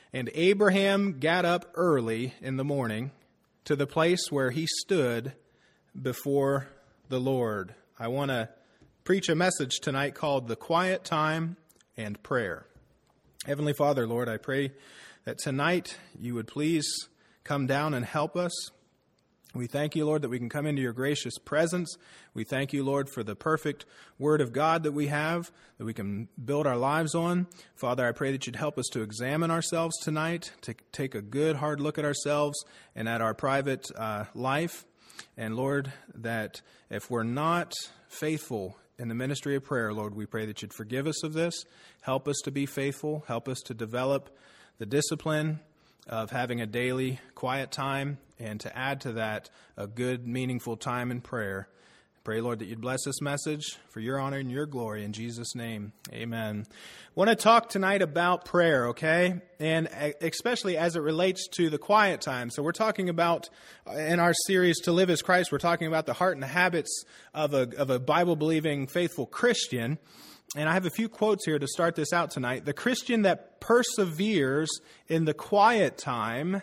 And Abraham got up early in the morning to the place where he stood before the Lord. I want to preach a message tonight called The Quiet Time and Prayer. Heavenly Father, Lord, I pray that tonight you would please come down and help us. We thank you, Lord, that we can come into your gracious presence. We thank you, Lord, for the perfect Word of God that we have, that we can build our lives on. Father, I pray that you'd help us to examine ourselves tonight, to take a good, hard look at ourselves and at our private life. And, Lord, that if we're not faithful in the ministry of prayer, Lord, we pray that you'd forgive us of this. Help us to be faithful. Help us to develop the discipline of having a daily quiet time, and to add to that a good, meaningful time in prayer. Pray, Lord, that you'd bless this message for your honor and your glory. In Jesus' name, amen. I want to talk tonight about prayer, okay? And especially as it relates to the quiet time. So we're talking about, in our series, To Live as Christ, we're talking about the heart and the habits of a Bible-believing, faithful Christian. And I have a few quotes here to start this out tonight. The Christian that perseveres in the quiet time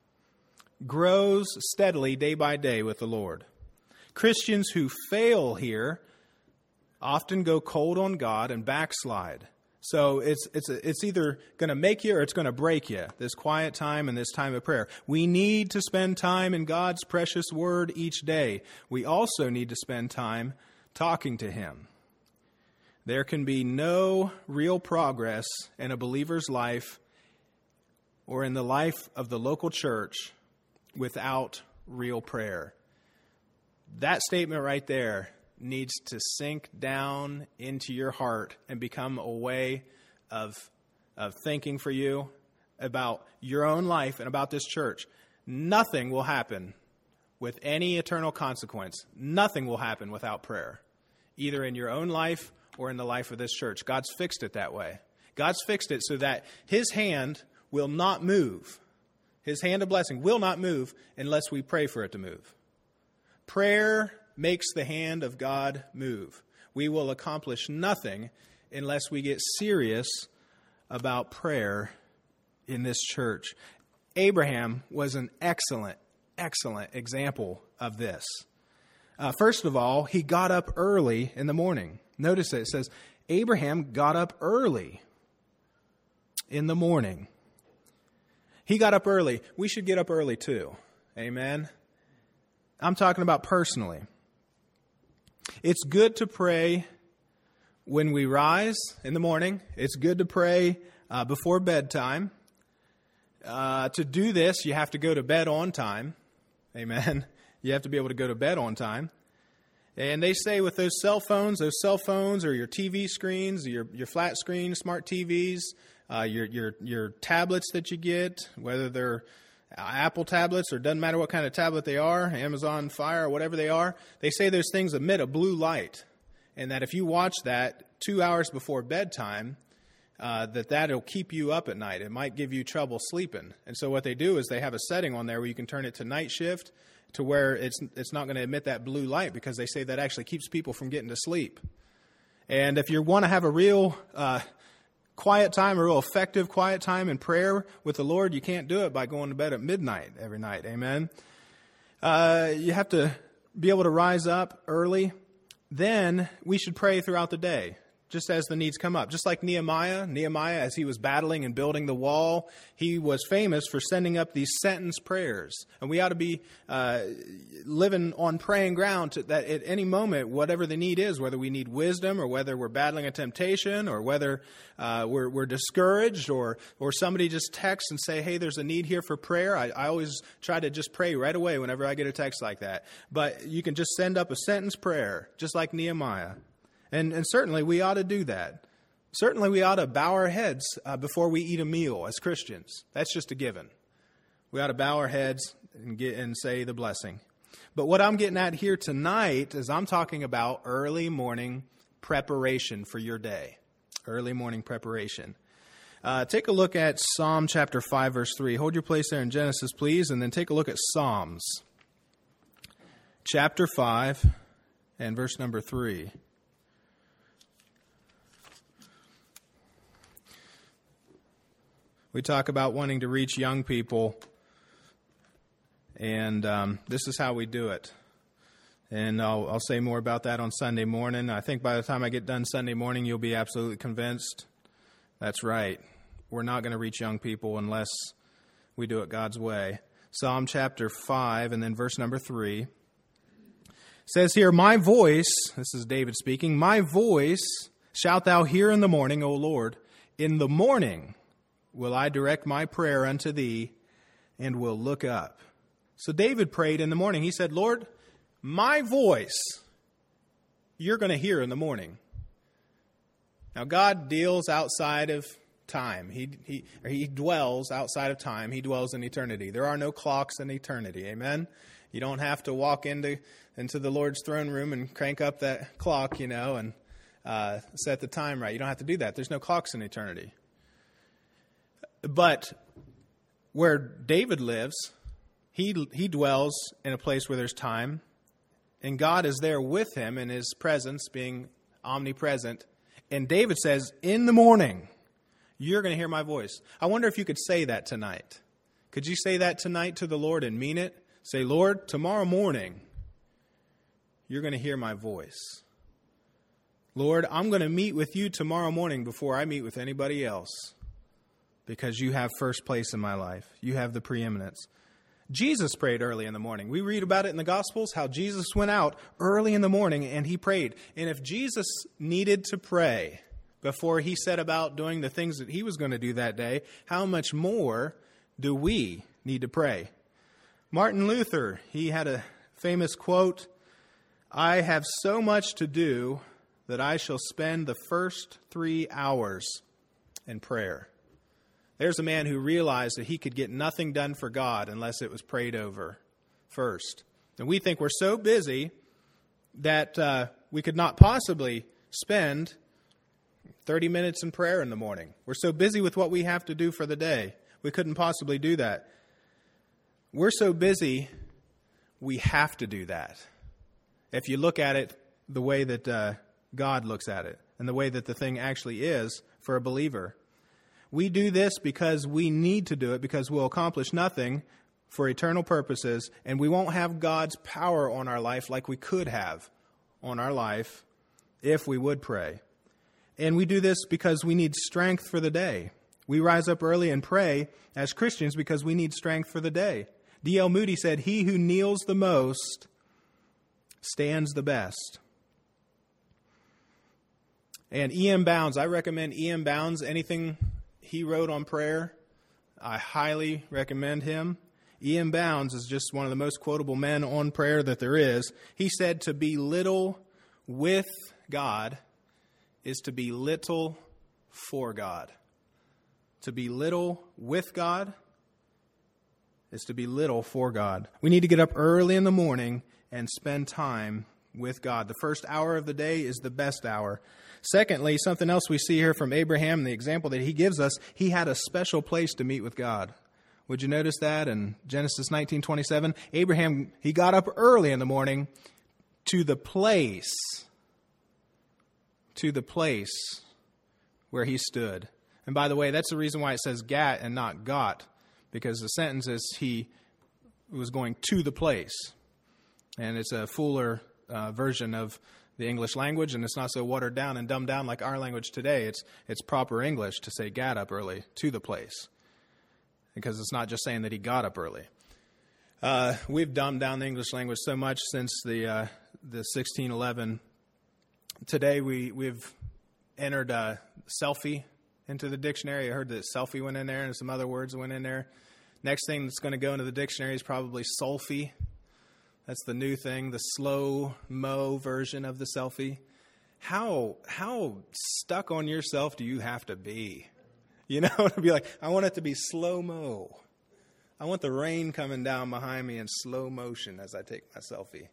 grows steadily day by day with the Lord. Christians who fail here often go cold on God and backslide. So it's either going to make you or it's going to break you, this quiet time and this time of prayer. We need to spend time in God's precious Word each day. We also need to spend time talking to Him. There can be no real progress in a believer's life or in the life of the local church without real prayer. That statement right there needs to sink down into your heart and become a way of thinking for you about your own life and about this church. Nothing will happen with any eternal consequence. Nothing will happen without prayer, either in your own life or in the life of this church. God's fixed it that way. God's fixed it so that His hand will not move. His hand of blessing will not move unless we pray for it to move. Prayer makes the hand of God move. We will accomplish nothing unless we get serious about prayer in this church. Abraham was an excellent example of this. First of all, he got up early in the morning. Notice it says, Abraham got up early in the morning. He got up early. We should get up early too. Amen. I'm talking about personally. It's good to pray when we rise in the morning. It's good to pray before bedtime. To do this, you have to go to bed on time. Amen. You have to be able to go to bed on time. And they say with those cell phones or your TV screens, your flat screen smart TVs, your tablets that you get, whether they're Apple tablets or doesn't matter what kind of tablet they are, Amazon Fire or whatever they are, they say those things emit a blue light. And that if you watch that 2 hours before bedtime, that'll keep you up at night. It might give you trouble sleeping. And so what they do is they have a setting on there where you can turn it to night shift to where it's not going to emit that blue light, because they say that actually keeps people from getting to sleep. And if you want to have a real quiet time, a real effective quiet time in prayer with the Lord, you can't do it by going to bed at midnight every night. Amen. You have to be able to rise up early. Then we should pray throughout the day, just as the needs come up. Just like Nehemiah, as he was battling and building the wall, he was famous for sending up these sentence prayers. And we ought to be living on praying ground that at any moment, whatever the need is, whether we need wisdom or whether we're battling a temptation or whether we're discouraged or somebody just texts and say, hey, there's a need here for prayer. I always try to just pray right away whenever I get a text like that. But you can just send up a sentence prayer, just like Nehemiah. And certainly we ought to do that. Certainly we ought to bow our heads before we eat a meal as Christians. That's just a given. We ought to bow our heads and say the blessing. But what I'm getting at here tonight is I'm talking about early morning preparation for your day. Early morning preparation. Take a look at Psalm chapter 5, verse 3. Hold your place there in Genesis, please, and then take a look at Psalms chapter 5 and verse number 3. We talk about wanting to reach young people, and this is how we do it. And I'll say more about that on Sunday morning. I think by the time I get done Sunday morning, you'll be absolutely convinced. That's right. We're not going to reach young people unless we do it God's way. Psalm chapter 5 and then verse number 3 says here, "My voice," this is David speaking, "my voice shalt thou hear in the morning, O Lord. In the morning will I direct my prayer unto thee and will look up." So David prayed in the morning. He said, "Lord, my voice you're going to hear in the morning." Now, God deals outside of time. He dwells outside of time. He dwells in eternity. There are no clocks in eternity. Amen? You don't have to walk into the Lord's throne room and crank up that clock, and set the time right. You don't have to do that. There's no clocks in eternity. But where David lives, he dwells in a place where there's time, and God is there with him in his presence, being omnipresent. And David says, in the morning, you're going to hear my voice. I wonder if you could say that tonight. Could you say that tonight to the Lord and mean it? Say, "Lord, tomorrow morning, you're going to hear my voice. Lord, I'm going to meet with you tomorrow morning before I meet with anybody else, because you have first place in my life. You have the preeminence." Jesus prayed early in the morning. We read about it in the Gospels, how Jesus went out early in the morning and he prayed. And if Jesus needed to pray before he set about doing the things that he was going to do that day, how much more do we need to pray? Martin Luther, he had a famous quote, "I have so much to do that I shall spend the first 3 hours in prayer." There's a man who realized that he could get nothing done for God unless it was prayed over first. And we think we're so busy that we could not possibly spend 30 minutes in prayer in the morning. We're so busy with what we have to do for the day. We couldn't possibly do that. We're so busy, we have to do that. If you look at it the way that God looks at it and the way that the thing actually is for a believer. We do this because we need to do it, because we'll accomplish nothing for eternal purposes, and we won't have God's power on our life like we could have on our life if we would pray. And we do this because we need strength for the day. We rise up early and pray as Christians because we need strength for the day. D.L. Moody said, "He who kneels the most stands the best." And E.M. Bounds, I recommend E.M. Bounds, anything he wrote on prayer, I highly recommend him. E.M. Bounds is just one of the most quotable men on prayer that there is. He said, "To be little with God is to be little for God." To be little with God is to be little for God. We need to get up early in the morning and spend time with God. The first hour of the day is the best hour. Secondly, something else we see here from Abraham, the example that he gives us, he had a special place to meet with God. Would you notice that in Genesis 19:27? Abraham, he got up early in the morning to the place where he stood. And by the way, that's the reason why it says gat and not got, because the sentence is he was going to the place. And it's a fuller version of the English language, and it's not so watered down and dumbed down like our language today. It's proper English to say gat up early to the place, because it's not just saying that he got up early. We've dumbed down the English language so much since the 1611. Today we've entered selfie into the dictionary. I heard that selfie went in there and some other words went in there. Next thing that's going to go into the dictionary is probably sulfie. That's the new thing, the slow-mo version of the selfie. How stuck on yourself do you have to be? To be like, I want it to be slow-mo. I want the rain coming down behind me in slow motion as I take my selfie.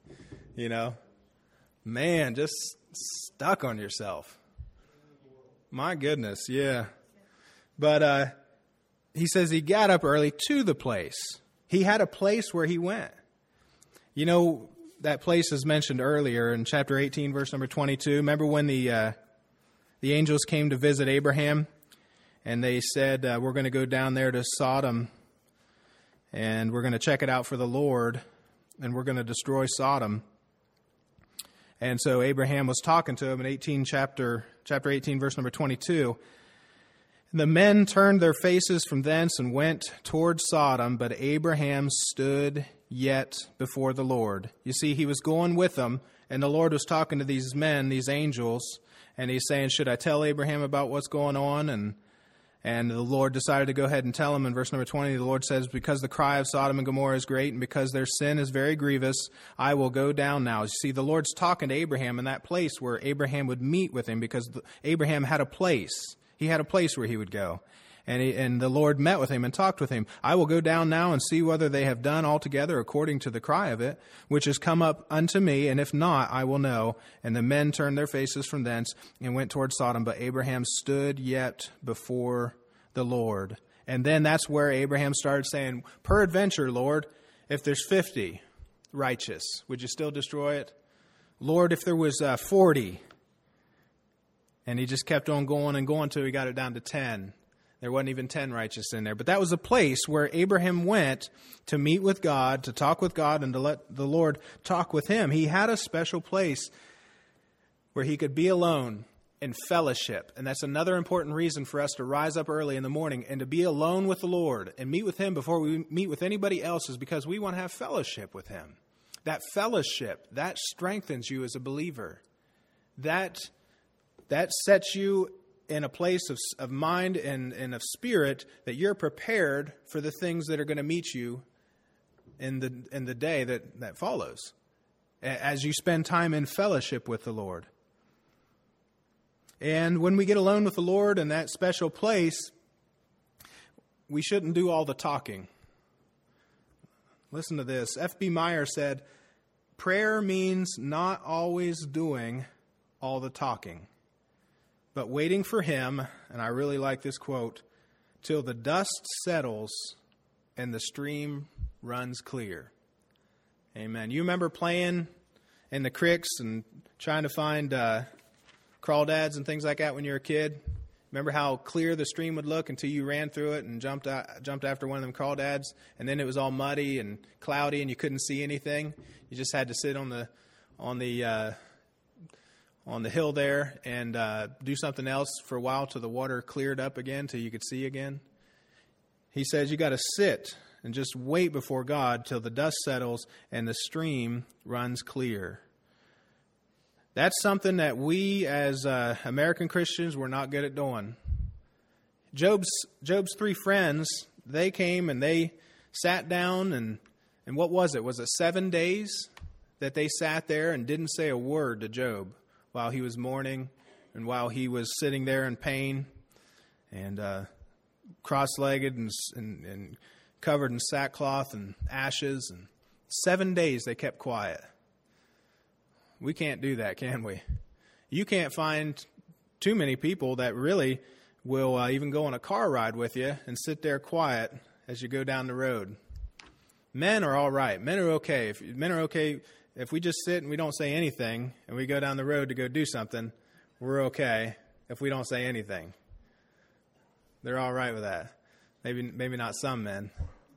Man, just stuck on yourself. My goodness, yeah. But he says he got up early to the place. He had a place where he went. That place is mentioned earlier in chapter 18, verse number 22. Remember when the angels came to visit Abraham? and they said, we're going to go down there to Sodom, and we're going to check it out for the Lord, and we're going to destroy Sodom. And so Abraham was talking to him in chapter 18, verse number 22. The men turned their faces from thence and went toward Sodom, but Abraham stood yet before the Lord. You see, he was going with them, and the Lord was talking to these men, these angels, and he's saying, should I tell Abraham about what's going on? And the Lord decided to go ahead and tell him. In verse number 20, the Lord says, because the cry of Sodom and Gomorrah is great, and because their sin is very grievous, I will go down now. You see, the Lord's talking to Abraham in that place where Abraham would meet with him, because Abraham had a place. He had a place where he would go. And the Lord met with him and talked with him. I will go down now and see whether they have done altogether according to the cry of it, which has come up unto me, and if not, I will know. And the men turned their faces from thence and went toward Sodom, but Abraham stood yet before the Lord. And then that's where Abraham started saying, peradventure, Lord, if there's 50 righteous, would you still destroy it? Lord, if there was 40. And he just kept on going and going until he got it down to 10. There wasn't even 10 righteous in there. But that was a place where Abraham went to meet with God, to talk with God, and to let the Lord talk with him. He had a special place where he could be alone in fellowship. And that's another important reason for us to rise up early in the morning and to be alone with the Lord and meet with him before we meet with anybody else, is because we want to have fellowship with him. That fellowship, that strengthens you as a believer. That sets you in a place of mind and of spirit that you're prepared for the things that are going to meet you in the day that follows, as you spend time in fellowship with the Lord. And when we get alone with the Lord in that special place, we shouldn't do all the talking. Listen to this. F.B. Meyer said, prayer means not always doing all the talking, but waiting for him, and I really like this quote, till the dust settles and the stream runs clear. Amen. You remember playing in the creeks and trying to find crawdads and things like that when you were a kid? Remember how clear the stream would look until you ran through it and jumped after one of them crawdads, and then it was all muddy and cloudy and you couldn't see anything? You just had to sit on the hill there and do something else for a while till the water cleared up again, till you could see again. He says you got to sit and just wait before God till the dust settles and the stream runs clear. That's something that we as American Christians, we're not good at doing. Job's 3 friends, they came and they sat down, and what was it? Was it 7 days that they sat there and didn't say a word to Job while he was mourning and while he was sitting there in pain and cross-legged and covered in sackcloth and ashes? And 7 days they kept quiet. We can't do that, can we? You can't find too many people that really will even go on a car ride with you and sit there quiet as you go down the road. Men are all right. Men are okay. If we just sit and we don't say anything and we go down the road to go do something, we're okay if we don't say anything. They're all right with that. Maybe not some men.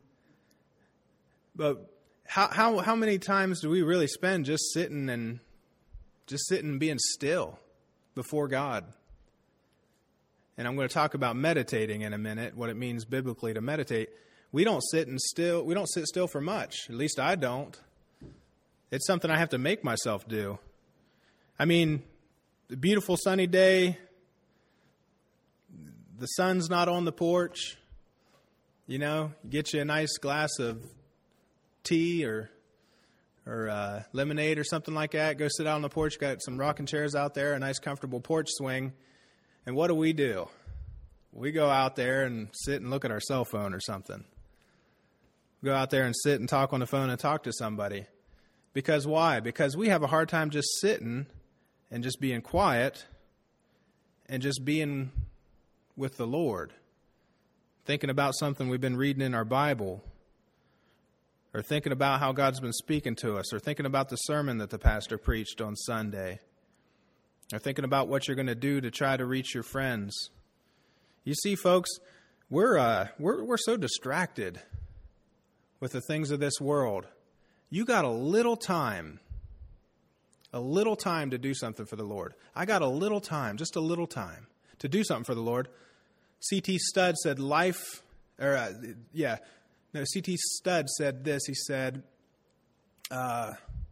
But how many times do we really spend just sitting and being still before God? And I'm going to talk about meditating in a minute, what it means biblically to meditate. We don't sit still for much. At least I don't. It's something I have to make myself do. I mean, a beautiful sunny day, the sun's not on the porch. You know, get you a nice glass of tea or lemonade or something like that. Go sit out on the porch. Got some rocking chairs out there, a nice comfortable porch swing. And what do? We go out there and sit and look at our cell phone or something. Go out there and sit and talk on the phone and talk to somebody. Because why? Because we have a hard time just sitting and just being quiet and just being with the Lord. Thinking about something we've been reading in our Bible, or thinking about how God's been speaking to us, or thinking about the sermon that the pastor preached on Sunday, or thinking about what you're going to do to try to reach your friends. You see, folks, we're so distracted with the things of this world. You got a little time to do something for the Lord. I got a little time, just a little time to do something for the Lord. C.T. Studd said C.T. Studd said this. He said, I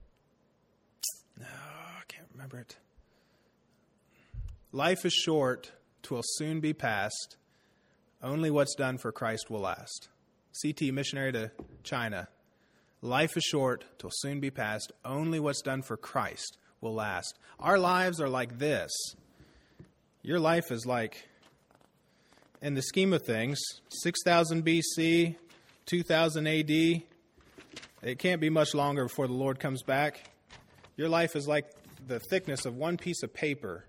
can't remember it. Life is short, 'twill soon be past. Only what's done for Christ will last. C.T., missionary to China. Life is short, 'twill soon be past. Only what's done for Christ will last. Our lives are like this. Your life is like, in the scheme of things, 6,000 B.C., 2,000 A.D., it can't be much longer before the Lord comes back. Your life is like the thickness of one piece of paper.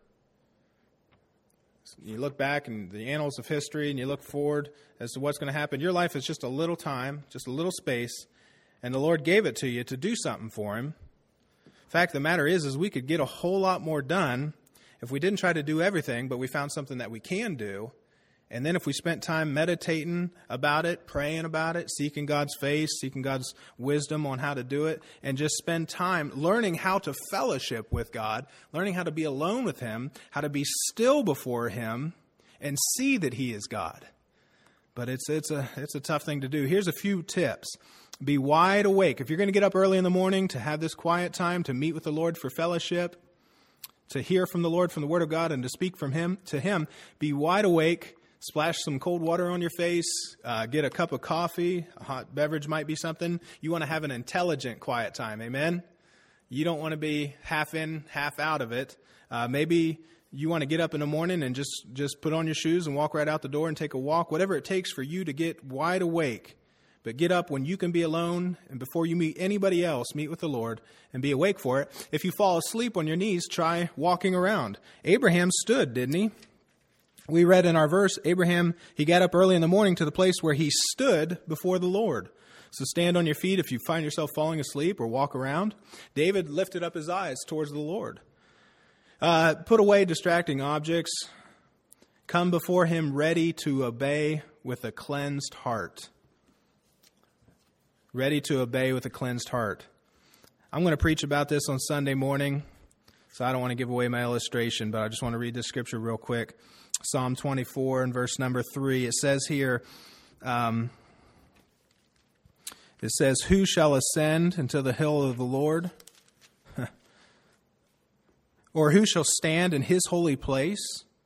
You look back in the annals of history and you look forward as to what's going to happen. Your life is just a little time, just a little space, and the Lord gave it to you to do something for Him. Fact of the matter is we could get a whole lot more done if we didn't try to do everything, but we found something that we can do. And then if we spent time meditating about it, praying about it, seeking God's face, seeking God's wisdom on how to do it, and just spend time learning how to fellowship with God, learning how to be alone with Him, how to be still before Him, and see that He is God. But it's a tough thing to do. Here's a few tips. Be wide awake. If you're going to get up early in the morning to have this quiet time, to meet with the Lord for fellowship, to hear from the Lord from the Word of God, and to speak from Him to Him, be wide awake. Splash some cold water on your face, get a cup of coffee, a hot beverage might be something. You want to have an intelligent quiet time, amen? You don't want to be half in, half out of it. Maybe you want to get up in the morning and just put on your shoes and walk right out the door and take a walk, whatever it takes for you to get wide awake. But get up when you can be alone, and before you meet anybody else, meet with the Lord and be awake for it. If you fall asleep on your knees, try walking around. Abraham stood, didn't he? We read in our verse, Abraham, he got up early in the morning to the place where he stood before the Lord. So stand on your feet if you find yourself falling asleep or walk around. David lifted up his eyes towards the Lord. Put away distracting objects. Come before Him ready to obey with a cleansed heart. Ready to obey with a cleansed heart. I'm going to preach about this on Sunday morning, so I don't want to give away my illustration, but I just want to read this scripture real quick. Psalm 24 and verse number 3. It says here, who shall ascend into the hill of the Lord? Or who shall stand in His holy place?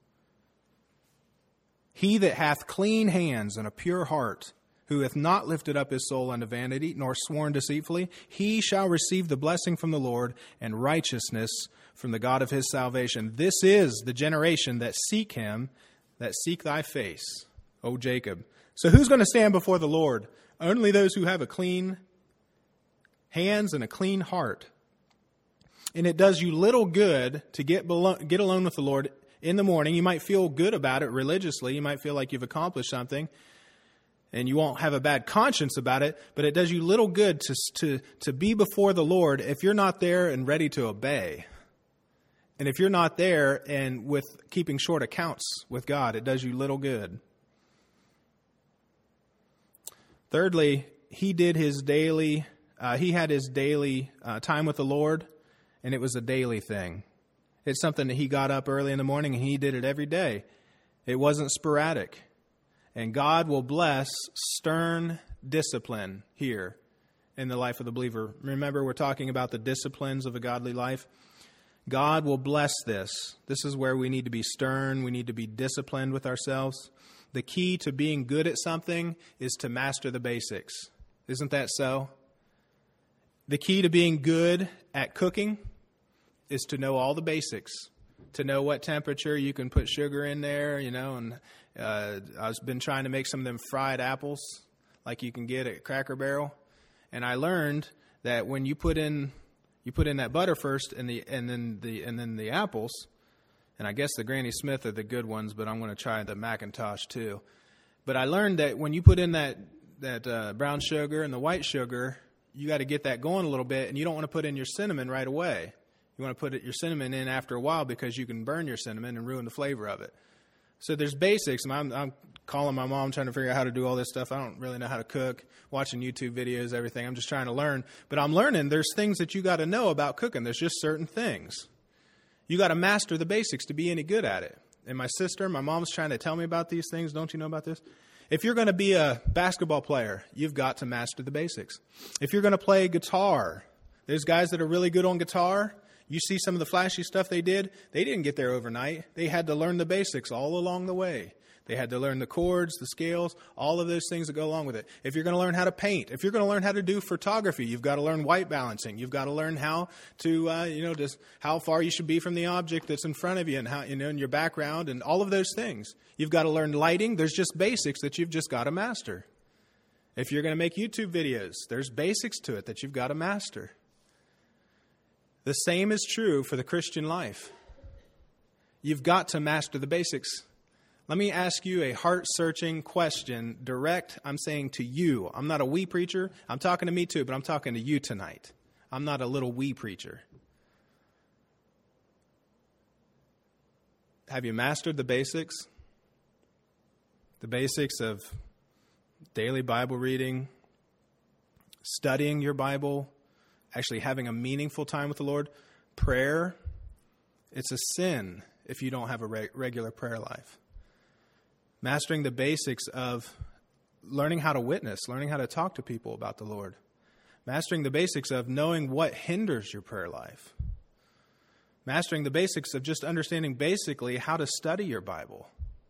He that hath clean hands and a pure heart, who hath not lifted up his soul unto vanity, nor sworn deceitfully, he shall receive the blessing from the Lord and righteousness from the God of his salvation. This is the generation that seek Him, that seek Thy face, O Jacob. So who's going to stand before the Lord? Only those who have a clean hands and a clean heart. And it does you little good to get alone with the Lord in the morning. You might feel good about it religiously. You might feel like you've accomplished something, and you won't have a bad conscience about it, but it does you little good to be before the Lord if you're not there and ready to obey. And if you're not there and with keeping short accounts with God, it does you little good. Thirdly, he had his daily time with the Lord, and it was a daily thing. It's something that he got up early in the morning and he did it every day. It wasn't sporadic. And God will bless stern discipline here in the life of the believer. Remember, we're talking about the disciplines of a godly life. God will bless this. This is where we need to be stern. We need to be disciplined with ourselves. The key to being good at something is to master the basics. Isn't that so? The key to being good at cooking is to know all the basics, to know what temperature you can put sugar in there, and I've been trying to make some of them fried apples like you can get at Cracker Barrel. And I learned that when you put in that butter first and then the apples, and I guess the Granny Smith are the good ones, but I'm going to try the McIntosh too. But I learned that when you put in that brown sugar and the white sugar, you got to get that going a little bit, and you don't want to put in your cinnamon right away. You want to put your cinnamon in after a while because you can burn your cinnamon and ruin the flavor of it. So there's basics. I'm calling my mom trying to figure out how to do all this stuff. I don't really know how to cook, watching YouTube videos, everything. I'm just trying to learn. But I'm learning there's things that you got to know about cooking. There's just certain things. You got to master the basics to be any good at it. And my mom's trying to tell me about these things. Don't you know about this? If you're going to be a basketball player, you've got to master the basics. If you're going to play guitar, there's guys that are really good on guitar. You see some of the flashy stuff they did. They didn't get there overnight. They had to learn the basics all along the way. They had to learn the chords, the scales, all of those things that go along with it. If you're going to learn how to paint, if you're going to learn how to do photography, you've got to learn white balancing. You've got to learn how to, just how far you should be from the object that's in front of you and how, in your background and all of those things. You've got to learn lighting. There's just basics that you've just got to master. If you're going to make YouTube videos, there's basics to it that you've got to master. The same is true for the Christian life. You've got to master the basics. Let me ask you a heart-searching question, direct, I'm saying to you. I'm not a we preacher. I'm talking to me too, but I'm talking to you tonight. I'm not a little we preacher. Have you mastered the basics? The basics of daily Bible reading, studying your Bible, actually having a meaningful time with the Lord. Prayer, it's a sin if you don't have a regular prayer life. Mastering the basics of learning how to witness, learning how to talk to people about the Lord. Mastering the basics of knowing what hinders your prayer life. Mastering the basics of just understanding basically how to study your Bible.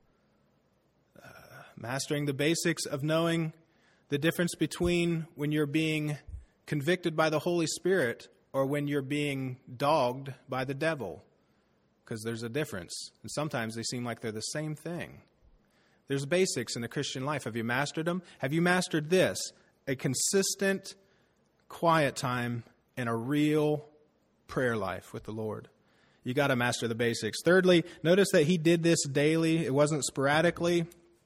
Mastering the basics of knowing the difference between when you're being convicted by the Holy Spirit or when you're being dogged by the devil. Because there's a difference. And sometimes they seem like they're the same thing. There's basics in the Christian life. Have you mastered them? Have you mastered this? A consistent, quiet time and a real prayer life with the Lord. You got to master the basics. Thirdly, notice that he did this daily. It wasn't sporadically.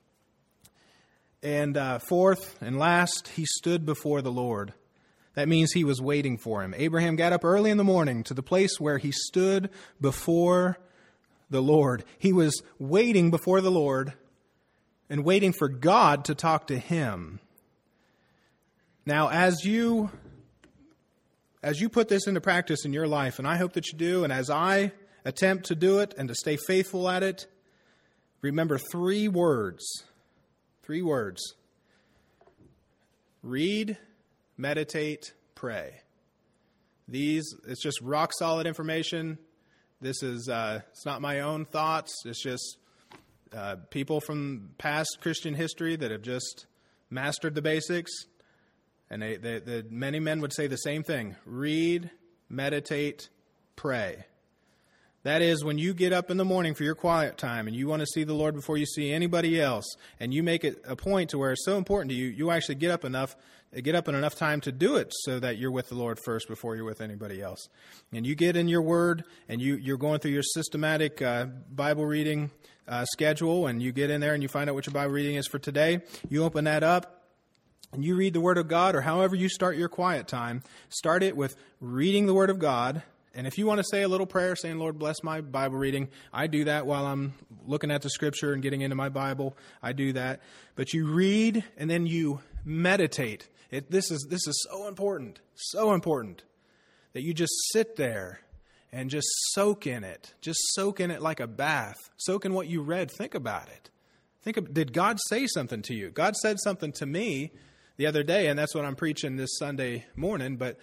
And fourth and last, he stood before the Lord. That means he was waiting for him. Abraham got up early in the morning to the place where he stood before the Lord. He was waiting before the Lord and waiting for God to talk to him. Now, as you put this into practice in your life, and I hope that you do, and as I attempt to do it and to stay faithful at it, remember three words. Three words. Read, meditate, pray. It's just rock solid information. This is, it's not my own thoughts. It's just people from past Christian history that have just mastered the basics. And many men would say the same thing. Read, meditate, pray. That is, when you get up in the morning for your quiet time and you want to see the Lord before you see anybody else, and you make it a point to where it's so important to you, you actually get up in enough time to do it so that you're with the Lord first before you're with anybody else. And you get in your Word, and you're going through your systematic Bible reading schedule, and you get in there and you find out what your Bible reading is for today. You open that up, and you read the Word of God, or however you start your quiet time. Start it with reading the Word of God. And if you want to say a little prayer saying, Lord, bless my Bible reading, I do that while I'm looking at the Scripture and getting into my Bible. I do that. But you read and then you meditate. This is so important that you just sit there and just soak in it. Just soak in it like a bath. Soak in what you read. Think about it. Did God say something to you? God said something to me the other day, and that's what I'm preaching this Sunday morning, but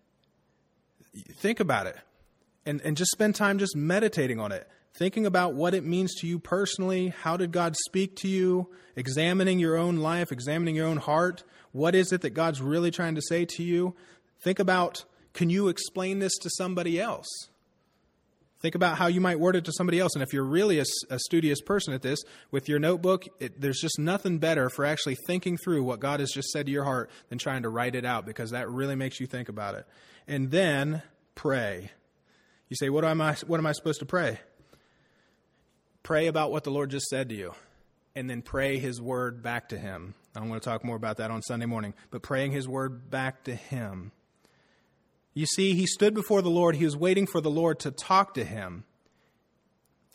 think about it and just spend time just meditating on it, thinking about what it means to you personally. How did God speak to you? Examining your own life, examining your own heart. What is it that God's really trying to say to you? Think about, can you explain this to somebody else? Think about how you might word it to somebody else. And if you're really a studious person at this, with your notebook, there's just nothing better for actually thinking through what God has just said to your heart than trying to write it out, because that really makes you think about it. And then pray. You say, what am I supposed to pray? Pray about what the Lord just said to you, and then pray His word back to Him. I'm going to talk more about that on Sunday morning, but praying His word back to Him. You see, he stood before the Lord. He was waiting for the Lord to talk to him.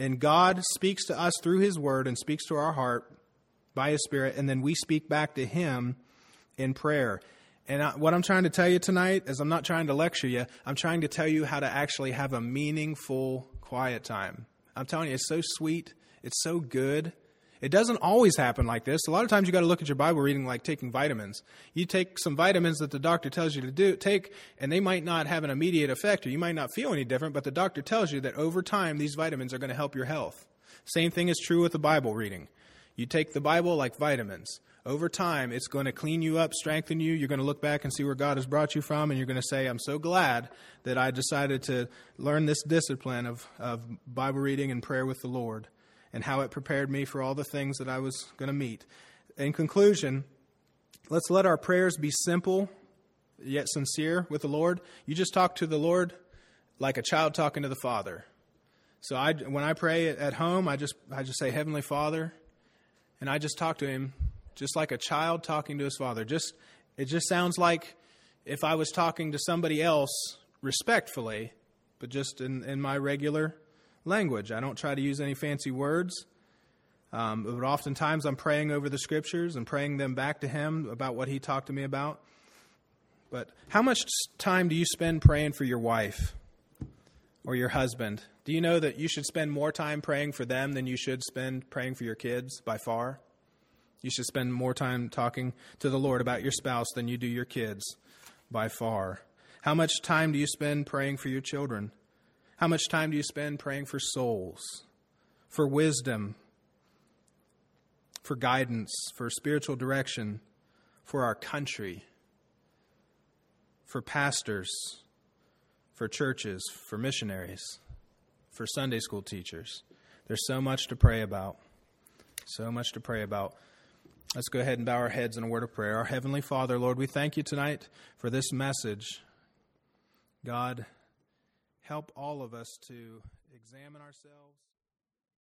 And God speaks to us through His Word and speaks to our heart by His Spirit, and then we speak back to Him in prayer. And what I'm trying to tell you tonight is I'm not trying to lecture you. I'm trying to tell you how to actually have a meaningful quiet time. I'm telling you, it's so sweet. It's so good. It doesn't always happen like this. A lot of times you got to look at your Bible reading like taking vitamins. You take some vitamins that the doctor tells you to take, and they might not have an immediate effect, or you might not feel any different, but the doctor tells you that over time these vitamins are going to help your health. Same thing is true with the Bible reading. You take the Bible like vitamins. Over time, it's going to clean you up, strengthen you. You're going to look back and see where God has brought you from, and you're going to say, I'm so glad that I decided to learn this discipline of Bible reading and prayer with the Lord, and how it prepared me for all the things that I was going to meet. In conclusion, let's let our prayers be simple yet sincere with the Lord. You just talk to the Lord like a child talking to the Father. So when I pray at home, I just say, Heavenly Father, and I just talk to Him just like a child talking to his father. It just sounds like if I was talking to somebody else respectfully, but just in my regular language. I don't try to use any fancy words, but oftentimes I'm praying over the Scriptures and praying them back to Him about what He talked to me about. But how much time do you spend praying for your wife or your husband? Do you know that you should spend more time praying for them than you should spend praying for your kids by far? You should spend more time talking to the Lord about your spouse than you do your kids by far. How much time do you spend praying for your children? How much time do you spend praying for souls, for wisdom, for guidance, for spiritual direction, for our country, for pastors, for churches, for missionaries, for Sunday school teachers? There's so much to pray about. So much to pray about. Let's go ahead and bow our heads in a word of prayer. Our Heavenly Father, Lord, we thank You tonight for this message. God, help all of us to examine ourselves.